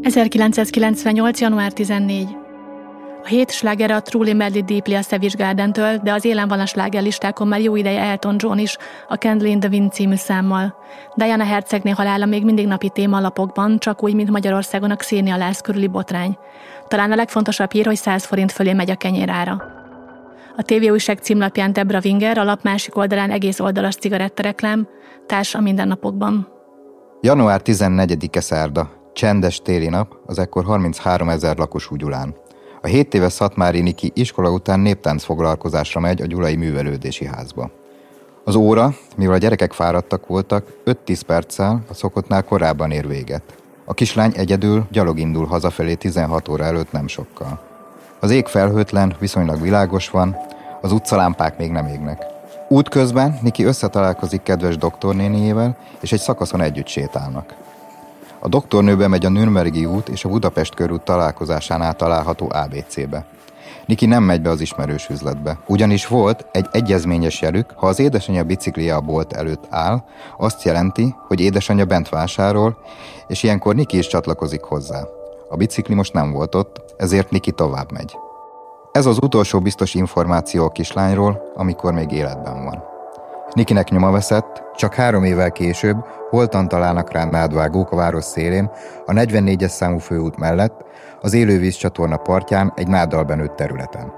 1998. január 14. A hét slágere a Truly Madly Deeply a Savage Garden-től, de az élen van a slágerlistákon már jó ideje Elton John is, a Candle in the Wind című számmal. Diana hercegné halála még mindig napi téma a lapokban, csak úgy, mint Magyarországon a Xenia Lász körüli botrány. Talán a legfontosabb hír, hogy 100 forint fölé megy a kenyérára. A tévéújság címlapján Debra Winger, a lap másik oldalán egész oldalas cigarettareklám, társ a mindennapokban. Január 14-e szerda, csendes téli nap, az ekkor 33 000 lakosú Gyulán. A 7 éves Szatmári Niki iskola után néptánc foglalkozásra megy a Gyulai Művelődési Házba. Az óra, mivel a gyerekek fáradtak voltak, 5-10 perccel a szokottnál korábban ér véget. A kislány egyedül gyalog indul hazafelé 16 óra előtt nem sokkal. Az ég felhőtlen, viszonylag világos van, az utcalámpák még nem égnek. Útközben Niki összetalálkozik kedves doktornéniével, és egy szakaszon együtt sétálnak. A doktornőbe megy a Nürnbergi út és a Budapest körút találkozásánál található ABC-be. Niki nem megy be az ismerős üzletbe, ugyanis volt egy egyezményes jelük, ha az édesanyja biciklije a bolt előtt áll, azt jelenti, hogy édesanyja bent vásárol, és ilyenkor Niki is csatlakozik hozzá. A bicikli most nem volt ott, ezért Niki tovább megy. Ez az utolsó biztos információ a kislányról, amikor még életben van. Nikinek nyoma veszett, csak 3 évvel később holtan találnak rá nádvágók a város szélén, a 44-es számú főút mellett, az élővízcsatorna partján egy náddal benőtt területen.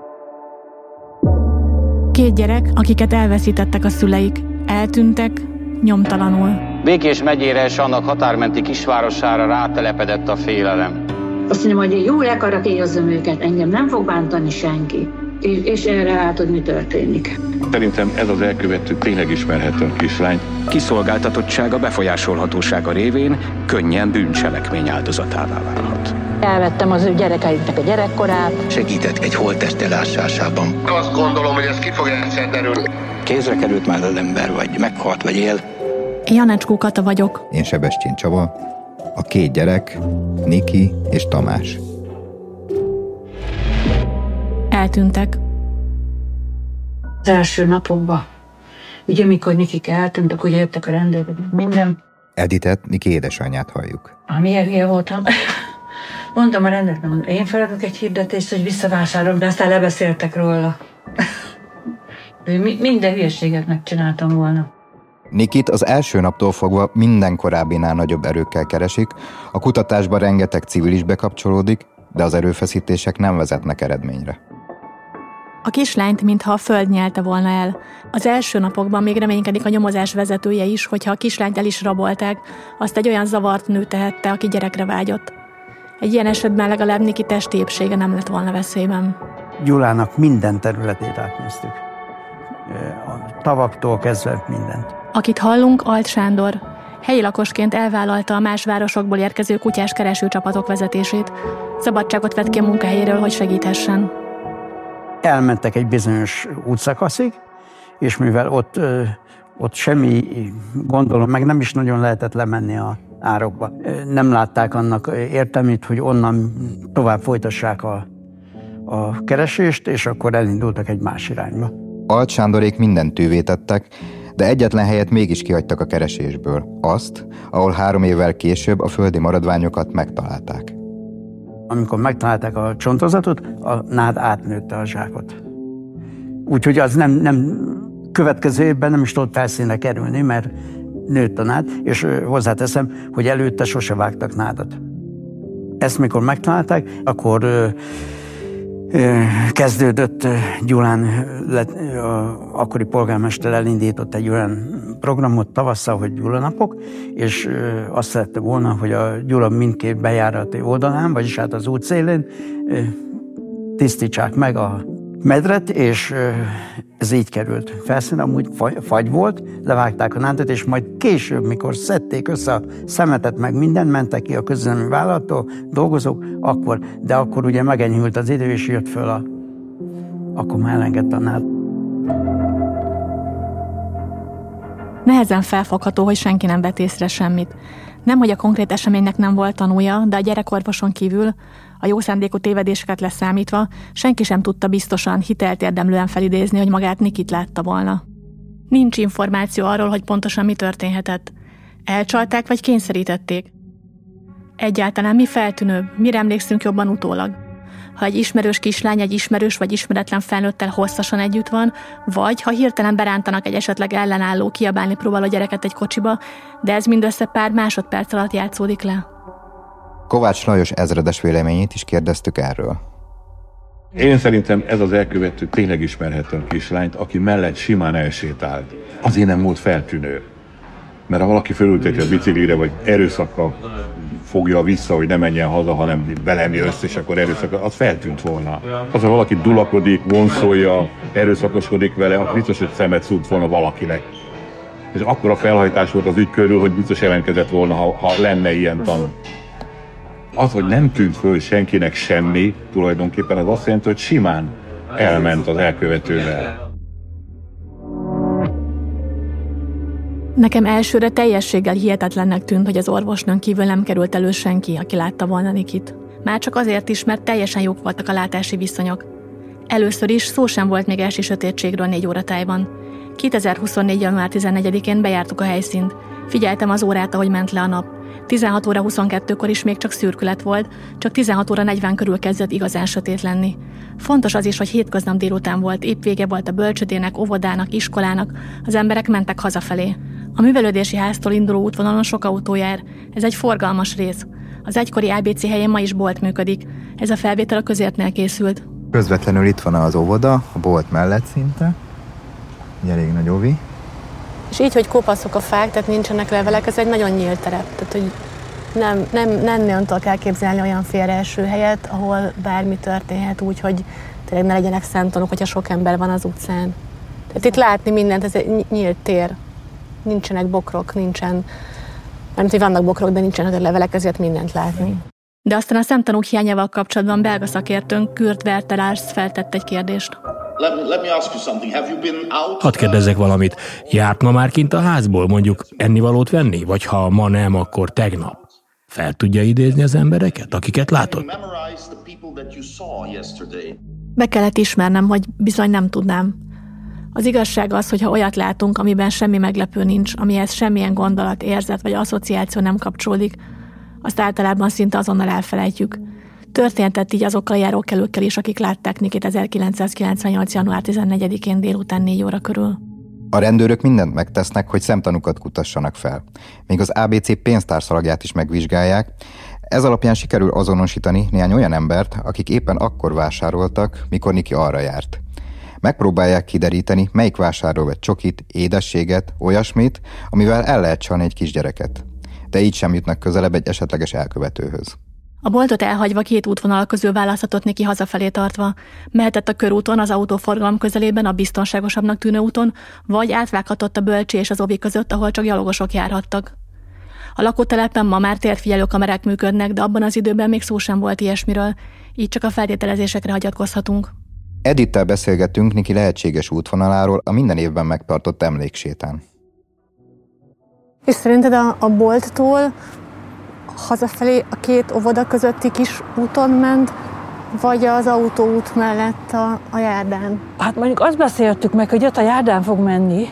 2 gyerek, akiket elveszítettek a szüleik, eltűntek nyomtalanul. Békés megyére és annak határmenti kisvárosára rátelepedett a félelem. Azt mondom, hogy én jól elkarakélyozom őket, engem nem fog bántani senki. És erre látod, mi történik. Szerintem ez az elkövető tényleg ismerhető kislány. Kiszolgáltatottsága, befolyásolhatósága révén könnyen bűncselekmény áldozatává válhat. Elvettem az ő gyerekeiknek a gyerekkorát. Segített egy holttest elásásában. Azt gondolom, hogy ez ki fog egyszer derülni. Kézre került már az ember, vagy meghalt, vagy él. Én Janecskó Kata vagyok. Én Sebestyén Csaba, a 2 gyerek, Niki és Tamás. Eltűntek. Az első napokban, ugye amikor Nikik eltűntek, ugye jöttek a rendőrök, minden. Editet, Niki édesanyját halljuk. Milyen voltam. Mondtam a rendőrnek, hogy én feladok egy hirdetést, hogy visszavásárolom, de aztán lebeszéltek róla. Minden hülyeséget megcsináltam volna. Nikit az első naptól fogva minden korábbinál nagyobb erőkkel keresik, a kutatásban rengeteg civil is bekapcsolódik, de az erőfeszítések nem vezetnek eredményre. A kislányt, mintha a föld nyelte volna el. Az első napokban még reménykedik a nyomozás vezetője is, hogyha a kislányt el is rabolták, azt egy olyan zavart nő tehette, aki gyerekre vágyott. Egy ilyen esetben legalább Niki testi épsége nem lett volna veszélyben. Gyulának minden területét átnéztük. A tavaktól kezdve mindent. Akit hallunk, Alt Sándor. Helyi lakosként elvállalta a más városokból érkező kutyás keresőcsapatok vezetését. Szabadságot vett ki a munkahelyéről, hogy segíthessen. Elmentek egy bizonyos útszakaszig, és mivel ott semmi, gondolom, meg nem is nagyon lehetett lemenni a árokba. Nem látták annak értelmét, hogy onnan tovább folytassák a keresést, és akkor elindultak egy más irányba. Alt Sándorék mindent tűvé tettek, de egyetlen helyet mégis kihagytak a keresésből. Azt, ahol 3 évvel később a földi maradványokat megtalálták. Amikor megtalálták a csontozatot, a nád átnőtte a zsákot. Úgyhogy az nem következő évben nem is tudott felszínre kerülni, mert nőtt a nád, és hozzáteszem, hogy előtte sose vágtak nádat. Ezt mikor megtalálták, akkor kezdődött Gyulán, akkori polgármester elindított egy olyan programot tavasszal, hogy Gyula napok, és azt szerette volna, hogy a Gyula mindkét bejárati oldalán, vagyis hát az út szélén tisztítsák meg a medret, és ez így került felszín, amúgy fagy volt, levágták a nádat, és majd később, mikor szedték össze a szemetet, meg mindent, mentek ki a közülemi vállalattól, dolgozók, akkor ugye megenyhült az idő, és jött föl akkor már elengedte a nád. Nehezen felfogható, hogy senki nem vett észre semmit. Nem, hogy a konkrét eseménynek nem volt tanúja, de a gyerekorvoson kívül, a jó szándékú tévedéseket leszámítva, senki sem tudta biztosan, hitelt érdemlően felidézni, hogy magát Nikit látta volna. Nincs információ arról, hogy pontosan mi történhetett. Elcsalták vagy kényszerítették? Egyáltalán mi feltűnőbb, mire emlékszünk jobban utólag? Ha egy ismerős kislány egy ismerős vagy ismeretlen felnőttel hosszasan együtt van, vagy ha hirtelen berántanak egy esetleg ellenálló, kiabálni próbáló gyereket egy kocsiba, de ez mindössze pár másodperc alatt játszódik le. Kovács Lajos ezredes véleményét is kérdeztük erről. Én szerintem ez az elkövető tényleg ismerhette a kislányt, aki mellett simán elsétált. Azért nem volt feltűnő. Mert ha valaki fölülteti a biciklire, vagy erőszakkal fogja vissza, hogy ne menjen haza, hanem belemje össze, és akkor erőszakkal, az feltűnt volna. Az, ha valaki dulakodik, vonszolja, erőszakoskodik vele, akkor biztos, hogy szemet szúrt volna valakinek. És akkora felhajtás volt az ügy körül, hogy biztos jelentkezett volna, ha lenne ilyen tanú. Az, hogy nem tűnt föl senkinek semmi, tulajdonképpen az azt jelenti, hogy simán elment az elkövetővel. Nekem elsőre teljességgel hihetetlennek tűnt, hogy az orvosnőn kívül nem került elő senki, aki látta volna Nikit. Már csak azért is, mert teljesen jók voltak a látási viszonyok. Először is szó sem volt még esti sötétségről 4 óra tájban. 2024. január 14-én bejártuk a helyszínt. Figyeltem az órát, ahogy ment le a nap. 16 óra 22-kor is még csak szürkület volt, csak 16 óra 40 körül kezdett igazán sötét lenni. Fontos az is, hogy hétköznap délután volt, épp vége volt a bölcsödének, óvodának, iskolának, az emberek mentek hazafelé. A művelődési háztól induló útvonalon sok autó jár, ez egy forgalmas rész. Az egykori ABC helyén ma is bolt működik, ez a felvétel a közértnél készült. Közvetlenül itt van az óvoda, a bolt mellett szinte, egy elég nagy óvi. És így, hogy kopaszok a fák, tehát nincsenek levelek, ez egy nagyon nyílt terep. Tehát, hogy nem nagyon tudok elképzelni olyan félreeső helyet, ahol bármi történhet úgy, hogy tényleg ne legyenek szemtanúk, hogyha sok ember van az utcán. Tehát itt látni mindent, ez egy nyílt tér. Nincsenek bokrok, mert hogy vannak bokrok, de nincsenek levelek, ezért mindent látni. De aztán a szemtanúk hiányával kapcsolatban belga szakértőnk Kurt Vertelars feltett egy kérdést. Hadd kérdezzek valamit. Járt ma már kint a házból, mondjuk ennivalót venni? Vagy ha ma nem, akkor tegnap? Fel tudja idézni az embereket, akiket látott? Be kellett ismernem, hogy bizony nem tudnám. Az igazság az, hogy ha olyat látunk, amiben semmi meglepő nincs, amihez semmilyen gondolat, érzet vagy asszociáció nem kapcsolódik, azt általában szinte azonnal elfelejtjük. Történtett így azokkal a járókelőkkel is, akik látták Nikit 1998. január 14-én délután 4 óra körül. A rendőrök mindent megtesznek, hogy szemtanúkat kutassanak fel. Még az ABC pénztárszalagját is megvizsgálják. Ez alapján sikerül azonosítani néhány olyan embert, akik éppen akkor vásároltak, mikor Niki arra járt. Megpróbálják kideríteni, melyik vásárol vett csokit, édességet, olyasmit, amivel el lehet csalni egy kisgyereket. De így sem jutnak közelebb egy esetleges elkövetőhöz. A boltot elhagyva 2 útvonal közül választhatott Niki hazafelé tartva. Mehetett a körúton, az autóforgalom közelében, a biztonságosabbnak tűnő úton, vagy átvághatott a bölcsi és az ovi között, ahol csak gyalogosok járhattak. A lakótelepen ma már térfigyelő kamerák működnek, de abban az időben még szó sem volt ilyesmiről, így csak a feltételezésekre hagyatkozhatunk. Edittel beszélgettünk Niki lehetséges útvonaláról a minden évben megtartott emléksétán. És szerinted a bolttól hazafelé a 2 óvoda közötti kis úton ment, vagy az autóút mellett a járdán? Hát mondjuk azt beszéltük meg, hogy ott a járdán fog menni,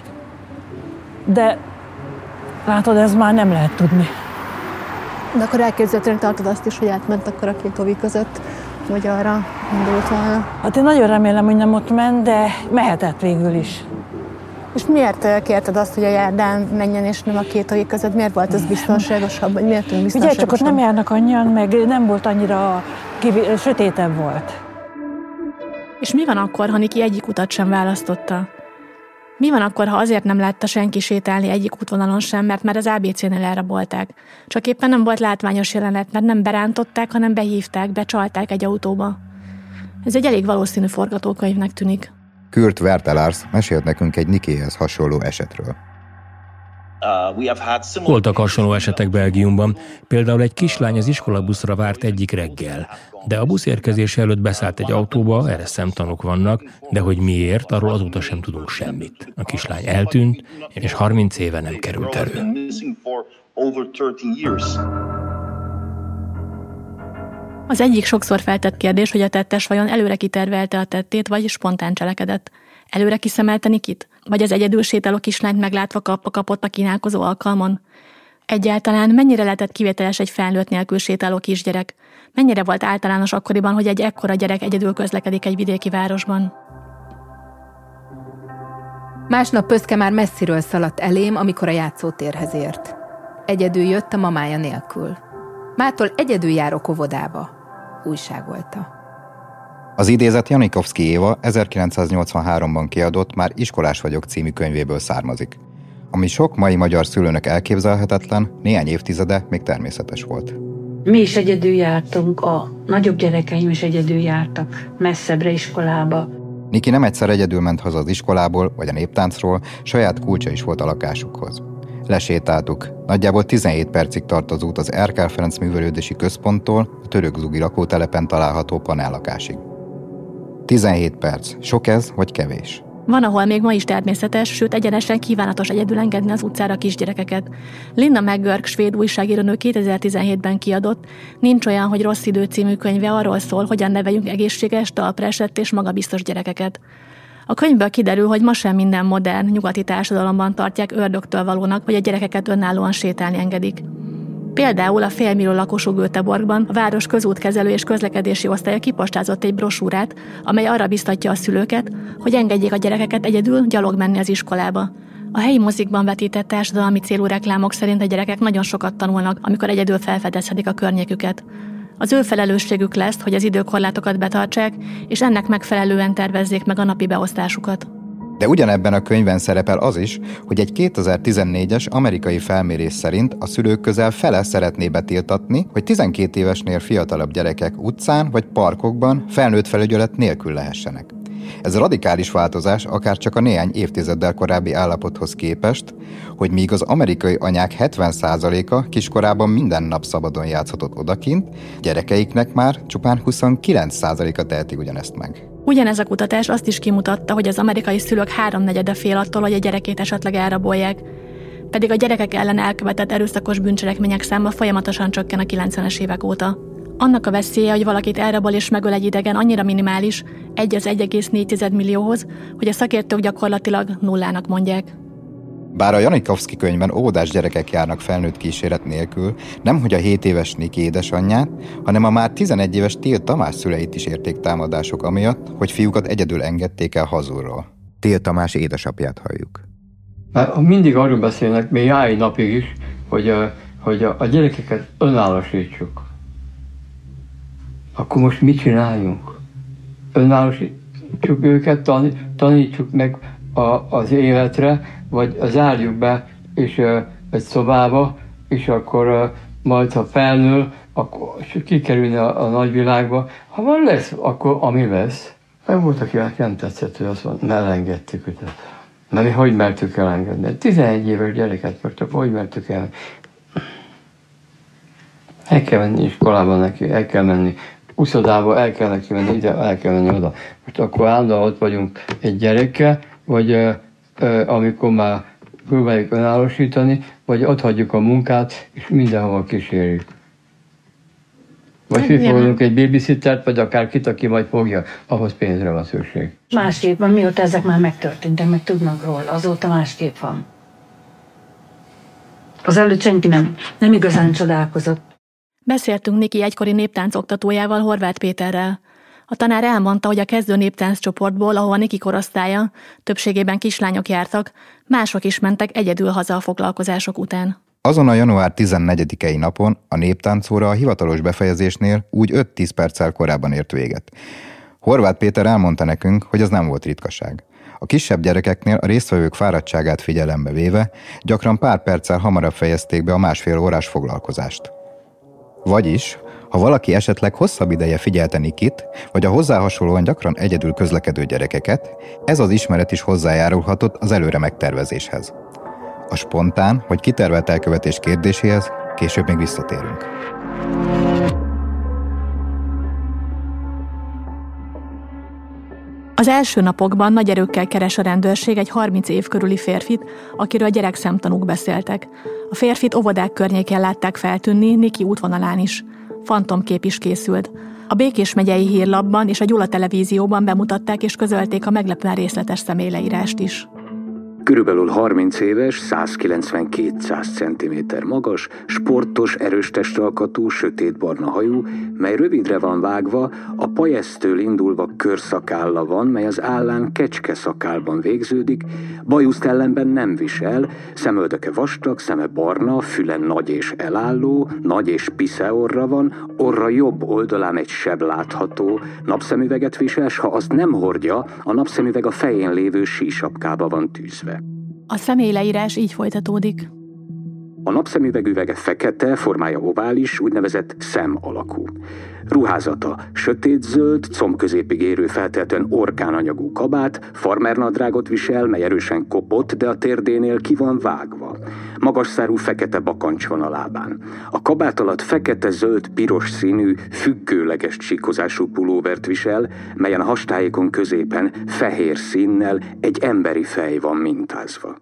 de látod, ez már nem lehet tudni. De akkor elképzelhetően tartod azt is, hogy átment akkor a 2 óvi között, vagy arra indult volna. Hát én nagyon remélem, hogy nem ott ment, de mehetett végül is. És miért kérted azt, hogy a járdán menjen, és nem a 2 óvi között? Miért volt ez biztonságosabb, vagy miért tűnt biztonságosabb? Ugye, csak ott nem járnak annyian, meg nem volt annyira sötétebb volt. És mi van akkor, ha Niki egyik utat sem választotta? Mi van akkor, ha azért nem látta senki sétálni egyik útvonalon sem, mert már az ABC-nél elrabolták? Csak éppen nem volt látványos jelenet, mert nem berántották, hanem behívták, becsalták egy autóba. Ez egy elég valószínű forgatókönyvnek tűnik. Kurt Vertelars mesélt nekünk egy Nikihez hasonló esetről. Voltak hasonló esetek Belgiumban. Például egy kislány az iskolabuszra várt egyik reggel, de a busz érkezése előtt beszállt egy autóba, erre szemtanúk vannak, de hogy miért, arról azóta sem tudunk semmit. A kislány eltűnt, és 30 éve nem került elő. Az egyik sokszor feltett kérdés, hogy a tettes vajon előre kitervelte a tettét, vagy spontán cselekedett. Előre kiszemelte Nikit? Vagy az egyedül sétáló kislányt meglátva kapott a kínálkozó alkalmon? Egyáltalán mennyire lehetett kivételes egy felnőtt nélkül sétáló kisgyerek? Mennyire volt általános akkoriban, hogy egy ekkora gyerek egyedül közlekedik egy vidéki városban? Másnap Pöszke már messziről szaladt elém, amikor a játszótérhez ért. Egyedül jött a mamája nélkül. Mától egyedül járok óvodába, újságolta. Az idézet Janikovszky Éva 1983-ban kiadott Már iskolás vagyok című könyvéből származik. Ami sok mai magyar szülőnek elképzelhetetlen, néhány évtizede még természetes volt. Mi is egyedül jártunk, a nagyobb gyerekeim is egyedül jártak, messzebbre iskolába. Niki nem egyszer egyedül ment haza az iskolából vagy a néptáncról, saját kulcsa is volt a lakásukhoz. Lesétáltuk. Nagyjából 17 percig tart az út az Erkel Ferenc művelődési központtól a Törökzugi lakótelepen található panellakásig. 17 perc. Sok ez, vagy kevés? Van, ahol még ma is természetes, sőt egyenesen kívánatos egyedül engedni az utcára kisgyerekeket. Linda McGurk, svéd újságírónő 2017-ben kiadott Nincs olyan, hogy rossz idő című könyve arról szól, hogyan neveljünk egészséges, talpra esett és magabiztos gyerekeket. A könyvből kiderül, hogy ma sem minden modern, nyugati társadalomban tartják ördögtől valónak, hogy a gyerekeket önállóan sétálni engedik. Például a félmillió lakosú Göteborgban a város közútkezelő és közlekedési osztálya kipostázott egy brosúrát, amely arra biztatja a szülőket, hogy engedjék a gyerekeket egyedül gyalog menni az iskolába. A helyi mozikban vetített társadalmi célú reklámok szerint a gyerekek nagyon sokat tanulnak, amikor egyedül felfedezhetik a környéküket. Az ő felelősségük lesz, hogy az időkorlátokat betartsák, és ennek megfelelően tervezzék meg a napi beosztásukat. De ugyanebben a könyvben szerepel az is, hogy egy 2014-es amerikai felmérés szerint a szülők közel fele szeretné betiltatni, hogy 12 évesnél fiatalabb gyerekek utcán vagy parkokban felnőtt felügyelet nélkül lehessenek. Ez radikális változás akár csak a néhány évtizeddel korábbi állapothoz képest, hogy míg az amerikai anyák 70%-a kiskorában minden nap szabadon játszhatott odakint, gyerekeiknek már csupán 29%-a teheti ugyanezt meg. Ugyanez a kutatás azt is kimutatta, hogy az amerikai szülők 3/4 fél attól, hogy a gyerekét esetleg elrabolják, pedig a gyerekek ellen elkövetett erőszakos bűncselekmények száma folyamatosan csökken a 90-es évek óta. Annak a veszélye, hogy valakit elrabol és megöl egy idegen, annyira minimális, 1 az 1,4 millióhoz, hogy a szakértők gyakorlatilag nullának mondják. Bár a Janikovszky könyvben óvodás gyerekek járnak felnőtt kíséret nélkül, nemhogy a 7 éves Niki édesanyját, hanem a már 11 éves Tél Tamás szüleit is érték támadások amiatt, hogy fiúkat egyedül engedték el hazulról. Tél Tamás édesapját halljuk. Mindig arról beszélnek, még jái napig is, hogy a gyerekeket önállósítsuk. Akkor most mit csináljunk? Önállósítsuk őket, tanítsuk meg az életre, vagy zárjuk be és egy szobába, és akkor majd, ha felnő, akkor kikerülni a nagyvilágba. Ha van lesz, akkor ami lesz. Meg volt, akinek nem tetszett, hogy azt mondta, elengedtük őket. Mert mi hogy mertük elengedni? 11 éves gyereket voltak, hogy mertük el? El kell menni iskolába neki, el kell menni uszodába, el kell neki menni ide, el kell menni oda. Most akkor állandóan ott vagyunk egy gyerekkel, vagy amikor már próbáljuk önállósítani, vagy ott hagyjuk a munkát, és mindenhova kísérjük. Vagy kifogadunk egy babysittert, vagy akár kit, aki majd fogja, ahhoz pénzre van szükség. Másképp van, mióta ezek már megtörténtek, meg tudnak róla, azóta másképp van. Az előtt senki nem igazán csodálkozott. Beszéltünk Niki egykori néptánc oktatójával, Horváth Péterrel. A tanár elmondta, hogy a kezdő néptánc csoportból, ahova Niki korosztálya, többségében kislányok jártak, mások is mentek egyedül haza a foglalkozások után. Azon a január 14-i napon a néptáncóra a hivatalos befejezésnél úgy 5-10 perccel korábban ért véget. Horváth Péter elmondta nekünk, hogy az nem volt ritkaság. A kisebb gyerekeknél a résztvevők fáradtságát figyelembe véve gyakran pár perccel hamarabb fejezték be a másfél órás foglalkozást. Vagyis, ha valaki esetleg hosszabb ideje figyelte Nikit, vagy a hozzá hasonlóan gyakran egyedül közlekedő gyerekeket, ez az ismeret is hozzájárulhatott az előre megtervezéshez. A spontán vagy kitervelt elkövetés kérdéséhez később még visszatérünk. Az első napokban nagy erőkkel keres a rendőrség egy 30 év körüli férfit, akiről gyerekszemtanúk beszéltek. A férfit óvodák környéken látták feltűnni, Niki útvonalán is. Fantomkép is készült. A Békés megyei hírlapban és a Gyula televízióban bemutatták és közölték a meglepően részletes személyleírást is. Körülbelül 30 éves, 190-200 cm magas, sportos, erős testalkatú, sötétbarna hajú, mely rövidre van vágva, a pajesztől indulva körszakálla van, mely az állán kecskeszakálban végződik, bajuszt ellenben nem visel, szemöldöke vastag, szeme barna, füle nagy és elálló, nagy és pisze orra van, orra jobb oldalán egy seb látható, napszemüveget visel, s ha azt nem hordja, a napszemüveg a fején lévő sísapkába van tűzve. A személyleírás így folytatódik. A napszemüveg üvege fekete, formája ovális, úgynevezett szem alakú. Ruházata sötétzöld, combközépig érő feltehetően orkánanyagú kabát, farmernadrágot visel, mely erősen kopott, de a térdénél ki van vágva. Magas szárú fekete bakancs van a lábán. A kabát alatt fekete-zöld-piros színű, függőleges csíkozású pulóvert visel, melyen a hastályékon középen fehér színnel egy emberi fej van mintázva.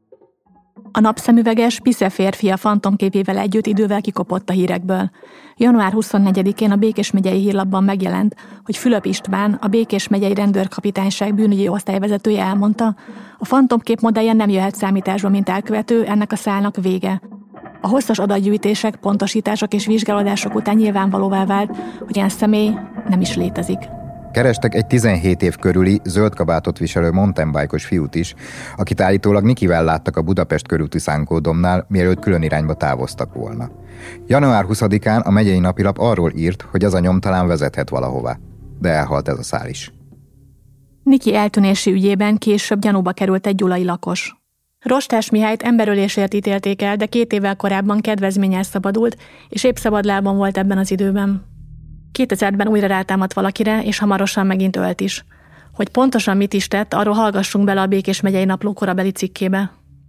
A napszemüveges, pisze férfi a fantomképével együtt idővel kikopott a hírekből. Január 24-én a Békés megyei hírlapban megjelent, hogy Fülöp István, a Békés megyei rendőrkapitányság bűnügyi osztályvezetője elmondta, a fantomkép modellje nem jöhet számításba, mint elkövető, ennek a szálnak vége. A hosszas adatgyűjtések, pontosítások és vizsgálódások után nyilvánvalóvá vált, hogy ilyen személy nem is létezik. Kerestek egy 17 év körüli, zöld kabátot viselő mountainbike-os fiút is, akit állítólag Nikivel láttak a Budapest körúti szánkódomnál, mielőtt külön irányba távoztak volna. Január 20-án a megyei napilap arról írt, hogy az a nyom talán vezethet valahová, de elhalt ez a szál is. Niki eltűnési ügyében később gyanúba került egy gyulai lakos. Rostás Mihályt emberölésért ítélték el, de 2 évvel korábban kedvezménnyel szabadult, és épp szabadlábon volt ebben az időben. 2000-ben újra rátámadt valakire, és hamarosan megint ölt is. Hogy pontosan mit is tett, arról hallgassunk bele a Békés megyei napló korabeli cikkébe.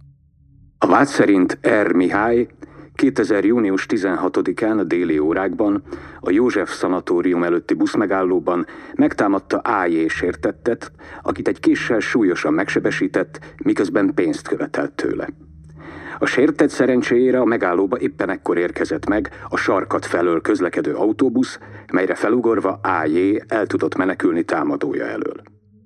A vád szerint R. Mihály 2000. június 16-án a déli órákban a József szanatórium előtti buszmegállóban megtámadta A.J. sértettet, akit egy késsel súlyosan megsebesített, miközben pénzt követelt tőle. A sértett szerencséjére a megállóba éppen ekkor érkezett meg a sarkat felől közlekedő autóbusz, melyre felugorva A.J. el tudott menekülni támadója elől.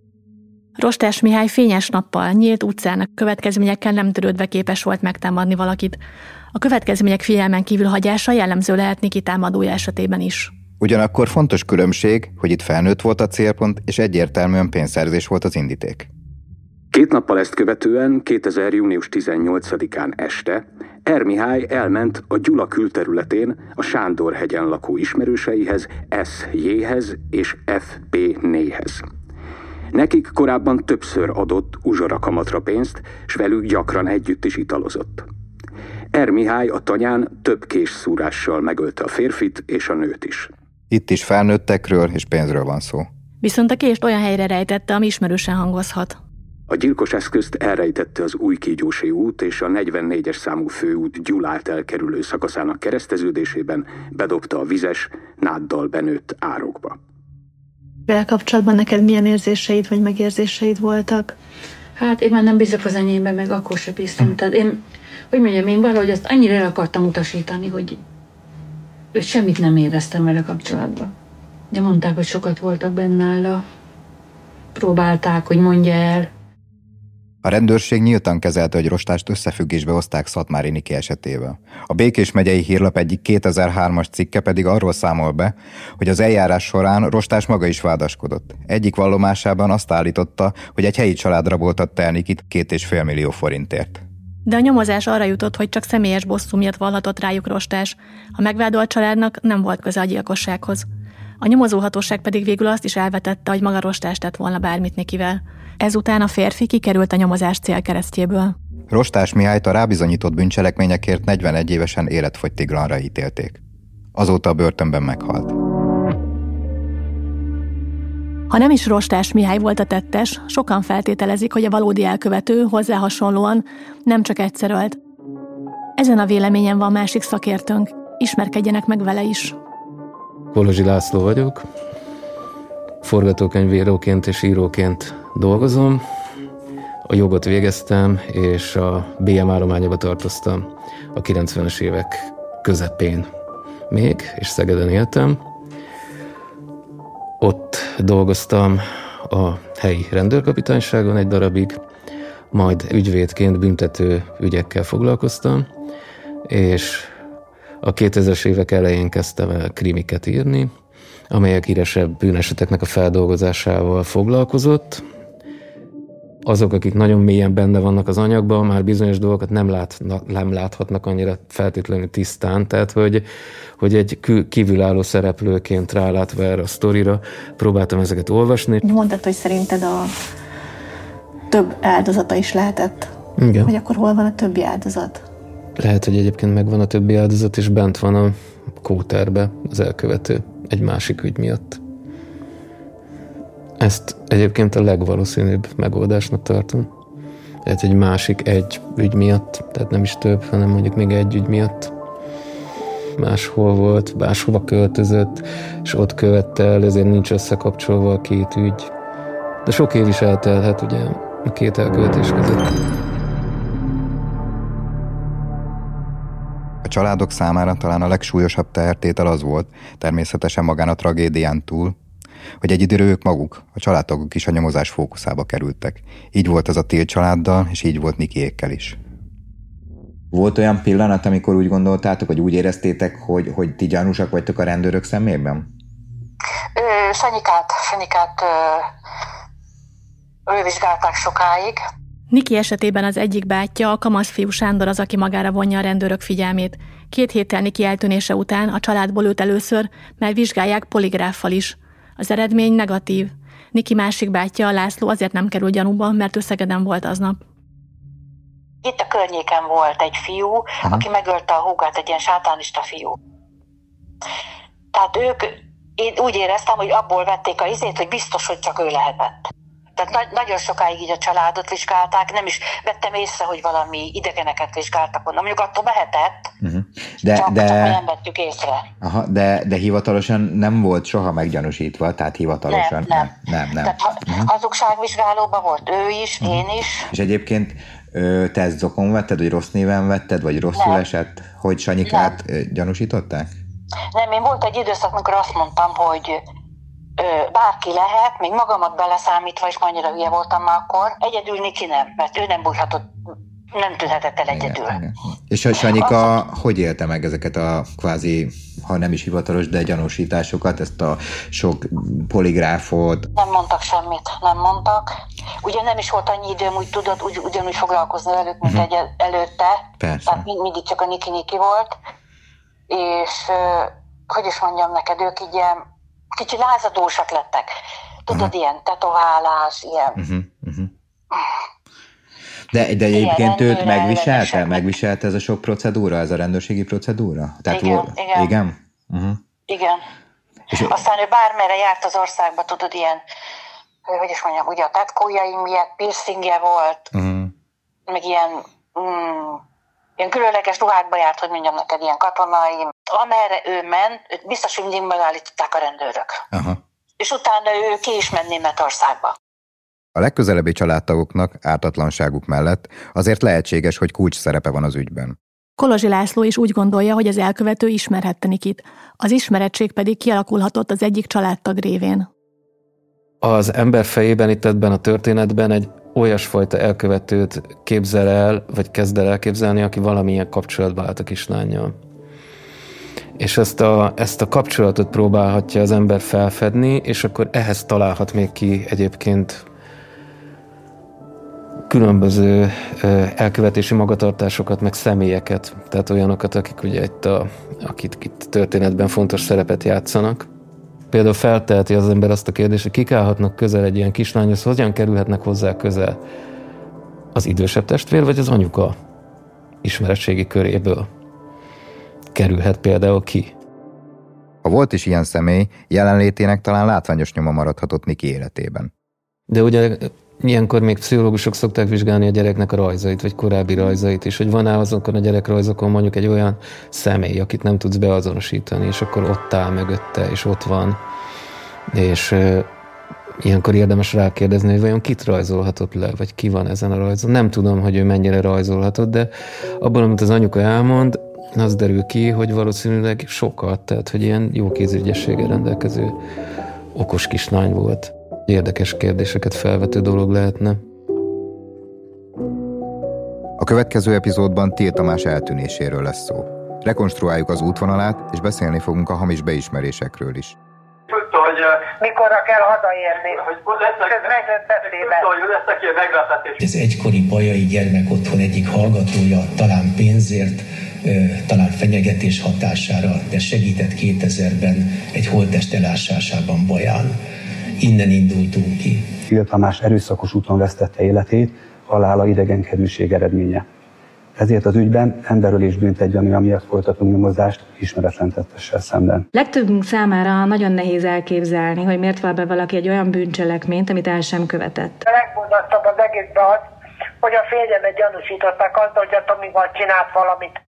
Rostás Mihály fényes nappal, nyílt utcán, következményekkel nem törődve képes volt megtámadni valakit. A következmények figyelmen kívül hagyása jellemző lehet Niki támadója esetében is. Ugyanakkor fontos különbség, hogy itt felnőtt volt a célpont, és egyértelműen pénzszerzés volt az indíték. 2 nappal ezt követően, 2000. június 18-án este, R. Mihály elment a Gyula külterületén a Sándor-hegyen lakó ismerőseihez, S.J.-hez és F.P.-néhez. Nekik korábban többször adott uzsora kamatra pénzt, s velük gyakran együtt is italozott. R. Mihály a tanyán több késszúrással megölte a férfit és a nőt is. Itt is felnőttekről és pénzről van szó. Viszont a kést olyan helyre rejtette, ami ismerősen hangozhat. A gyilkos eszközt elrejtette az Újkígyósi út és a 44-es számú főút Gyulát elkerülő szakaszának kereszteződésében, bedobta a vizes, náddal benőtt árokba. Vele kapcsolatban neked milyen érzéseid vagy megérzéseid voltak? Hát én már nem bízok az enyémben, meg akkor sem bíztam. Tehát én valahogy azt annyira el akartam utasítani, hogy semmit nem éreztem vele kapcsolatban. De mondták, hogy sokat voltak benne nála. Próbálták, hogy mondja el. A rendőrség nyíltan kezelte, hogy Rostást összefüggésbe hozták Szatmári Niki esetével. A Békés megyei hírlap egyik 2003-as cikke pedig arról számol be, hogy az eljárás során Rostás maga is vádaskodott. Egyik vallomásában azt állította, hogy egy helyi család raboltatta el Nikit 2,5 millió forintért. De a nyomozás arra jutott, hogy csak személyes bosszú miatt vallhatott rájuk Rostás. A megvádolt családnak nem volt köze a gyilkossághoz. A nyomozóhatóság pedig végül azt is elvetette, hogy maga Rostás tett volna bármit Nikivel. Ezután a férfi kikerült a nyomozás célkeresztjéből. Rostás Mihályt a rábizonyított bűncselekményekért 41 évesen életfogytiglanra ítélték. Azóta a börtönben meghalt. Ha nem is Rostás Mihály volt a tettes, sokan feltételezik, hogy a valódi elkövető hozzá hasonlóan nem csak egyszer ölt. Ezen a véleményen van másik szakértőnk, ismerkedjenek meg vele is. Kolozsi László vagyok, forgatókönyvíróként és íróként dolgozom. A jogot végeztem, és a BM állományába tartoztam a 90-es évek közepén még, és Szegeden éltem. Ott dolgoztam a helyi rendőrkapitányságon egy darabig, majd ügyvédként büntető ügyekkel foglalkoztam, és a 2000-es évek elején kezdtem el krimiket írni, amelyek híresebb bűneseteknek a feldolgozásával foglalkozott. Azok, akik nagyon mélyen benne vannak az anyagban, már bizonyos dolgokat nem láthatnak annyira feltétlenül tisztán, tehát hogy egy kívülálló szereplőként rálátva erre a sztorira próbáltam ezeket olvasni. Mondtad, hogy szerinted a több áldozata is lehetett. Igen. Hogy akkor hol van a többi áldozat? Lehet, hogy egyébként megvan a többi áldozat, és bent van a kóterbe az elkövető egy másik ügy miatt. Ezt egyébként a legvalószínűbb megoldásnak tartom. Tehát egy másik egy ügy miatt, tehát nem is több, hanem mondjuk még egy ügy miatt máshol volt, máshova költözött, és ott követte el, ezért nincs összekapcsolva a két ügy. De sok év is eltelhet ugye a két elkövetés között. A családok számára talán a legsúlyosabb tehertétel az volt, természetesen magán a tragédián túl, hogy egy időre ők maguk, a családtagok is a nyomozás fókuszába kerültek. Így volt ez a Till családdal, és így volt Nikiékkel is. Volt olyan pillanat, amikor úgy gondoltátok, vagy úgy éreztétek, hogy ti gyanúsak vagytok a rendőrök szemében? Sanyikát vizsgálták sokáig. Niki esetében az egyik bátyja, a kamaszfiú Sándor az, aki magára vonja a rendőrök figyelmét. 2 héttel Niki eltűnése után a családból őt először, mert vizsgálják poligráffal is. Az eredmény negatív. Niki másik bátyja, a László azért nem kerül gyanúba, mert ő Szegeden volt aznap. Itt a környéken volt egy fiú, aki megölte a húgát, egy ilyen sátánista fiú. Tehát én úgy éreztem, hogy abból vették a izét, hogy biztos, hogy csak ő lehetett. Tehát nagyon sokáig így a családot vizsgálták, nem is vettem észre, hogy valami idegeneket vizsgáltak onnan. Mondjuk attól mehetett, csak nem vettük észre. Aha, de hivatalosan nem volt soha meggyanúsítva, tehát hivatalosan nem. Tehát hazugságvizsgálóban volt ő is, én is. És egyébként te ezt zokon vetted, vagy rossz néven vetted, vagy rosszul esett, hogy Sanyikát gyanúsították? Nem, én volt egy időszak, amikor azt mondtam, hogy bárki lehet, még magamat beleszámítva, és annyira hülye voltam már akkor. Egyedül Niki nem, mert ő nem bújhatott, nem tűnhetett el egyedül. Igen. És a Sanyika hogy élte meg ezeket a kvázi, ha nem is hivatalos, de gyanúsításokat, ezt a sok poligráfot? Nem mondtak semmit, nem mondtak. Ugye nem is volt annyi időm, úgy tudod, ugyanúgy foglalkozni velük, mint előtte. Persze. Tehát mindig csak a Niki volt. És hogy is mondjam neked, ők így ilyen kicsi lázadósak lettek. Tudod, ilyen tetoválás, ilyen... De egyébként őt megviselte ez a sok procedúra, ez a rendőrségi procedúra? Tehát igen. Igen. És aztán ő bármerre járt az országba, tudod, ilyen, hogy is mondjam, ugye a tetkójai miatt piercingje volt, meg ilyen különleges ruhákba járt, hogy mondjam neked, ilyen katonai. Amerre ő ment, őt biztos, hogy mindig megállították a rendőrök. Aha. És utána ő ki is ment Németországba. A legközelebbi családtagoknak ártatlanságuk mellett azért lehetséges, hogy kulcs szerepe van az ügyben. Kolozsi László is úgy gondolja, hogy az elkövető ismerhette Nikit. Az ismerettség pedig kialakulhatott az egyik családtag révén. Az ember fejében itt ebben a történetben egy olyasfajta elkövetőt képzel el, vagy kezd el elképzelni, aki valamilyen kapcsolatba állt a kislánnyal. És ezt a kapcsolatot próbálhatja az ember felfedni, és akkor ehhez találhat még ki egyébként különböző elkövetési magatartásokat, meg személyeket, tehát olyanokat, akik ugye akik itt történetben fontos szerepet játszanak. Például felteheti az ember azt a kérdést, hogy kik állhatnak közel egy ilyen kislányhoz, hogyan kerülhetnek hozzá közel? Az idősebb testvér, vagy az anyuka ismeretségi köréből kerülhet például ki? Ha volt is ilyen személy, jelenlétének talán látványos nyoma maradhatott Niki életében. De ugye ilyenkor még pszichológusok szokták vizsgálni a gyereknek a rajzait, vagy korábbi rajzait is, hogy van-e azokon a gyerekrajzokon mondjuk egy olyan személy, akit nem tudsz beazonosítani, és akkor ott áll mögötte, és ott van. És ilyenkor érdemes rákérdezni, hogy vajon kit rajzolhatott le, vagy ki van ezen a rajzon. Nem tudom, hogy ő mennyire rajzolhatott, de abban, amit az anyuka elmond, az derül ki, hogy valószínűleg sokat, tehát hogy ilyen jó kézügyességgel rendelkező okos kislány volt. Érdekes kérdéseket felvető dolog lehetne. következő epizódban Till Tamás eltűnéséről lesz szó. Rekonstruáljuk az útvonalát, és beszélni fogunk a hamis beismerésekről is. Hogy mikorra kell hazaérni, ez megjött eszébe. Ez egykori bajai gyermekotthon egyik hallgatója talán pénzért, talán fenyegetés hatására, de segített 2000-ben egy holttest elásásában Baján. Innen indultunk ki. Till Tamás erőszakos úton vesztette életét, halála idegenkedvűség eredménye. Ezért az ügyben emberölés bűntett miatt folytatunk nyomozást ismeretlen tettessel szemben. Legtöbbünk számára nagyon nehéz elképzelni, hogy miért val be valaki egy olyan bűncselekményt, amit el sem követett. A legborzasztóbb az egészben az, hogy a férjemet gyanúsították azzal, hogy a Tomival csinált valamit.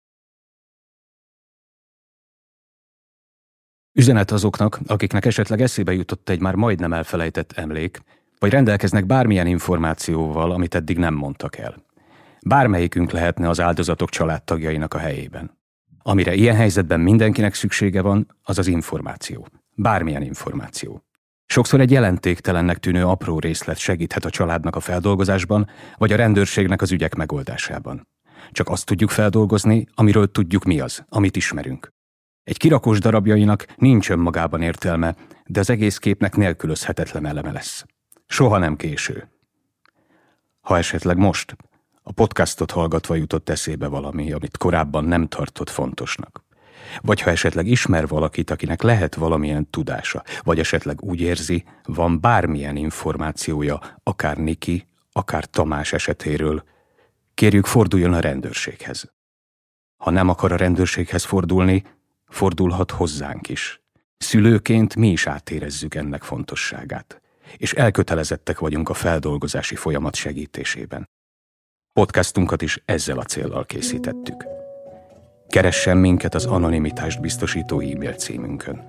Üzenet azoknak, akiknek esetleg eszébe jutott egy már majdnem elfelejtett emlék, vagy rendelkeznek bármilyen információval, amit eddig nem mondtak el. Bármelyikünk lehetne az áldozatok családtagjainak a helyében. Amire ilyen helyzetben mindenkinek szüksége van, az az információ. Bármilyen információ. Sokszor egy jelentéktelennek tűnő apró részlet segíthet a családnak a feldolgozásban, vagy a rendőrségnek az ügyek megoldásában. Csak azt tudjuk feldolgozni, amiről tudjuk mi az, amit ismerünk. Egy kirakós darabjainak nincs önmagában értelme, de az egész képnek nélkülözhetetlen eleme lesz. Soha nem késő. Ha esetleg most, a podcastot hallgatva jutott eszébe valami, amit korábban nem tartott fontosnak. Vagy ha esetleg ismer valakit, akinek lehet valamilyen tudása, vagy esetleg úgy érzi, van bármilyen információja, akár Niki, akár Tamás esetéről, kérjük, forduljon a rendőrséghez. Ha nem akar a rendőrséghez fordulni, fordulhat hozzánk is. Szülőként mi is átérezzük ennek fontosságát, és elkötelezettek vagyunk a feldolgozási folyamat segítésében. Podcastunkat is ezzel a céllal készítettük. Keressen minket az anonimitást biztosító e-mail címünkön.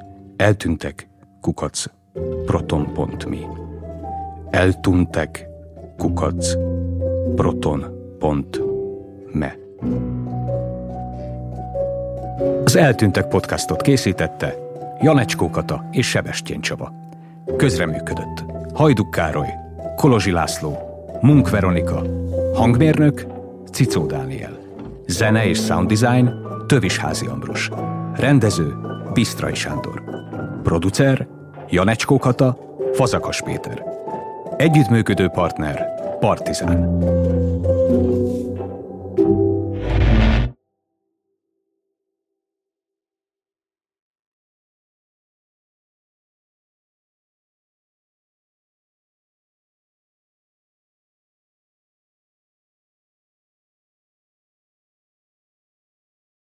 eltűntek@proton.me eltűntek@proton.me Az Eltűntek podcastot készítette Janecskó Kata és Sebestyén Csaba. Közreműködött Hajduk Károly, Kolozsi László, Munk Veronika, hangmérnök Cicó Dániel, zene és sound design Tövisházi Ambrus, rendező Bisztrai Sándor, producer Janecskó Kata, Fazakas Péter, együttműködő partner Partizán.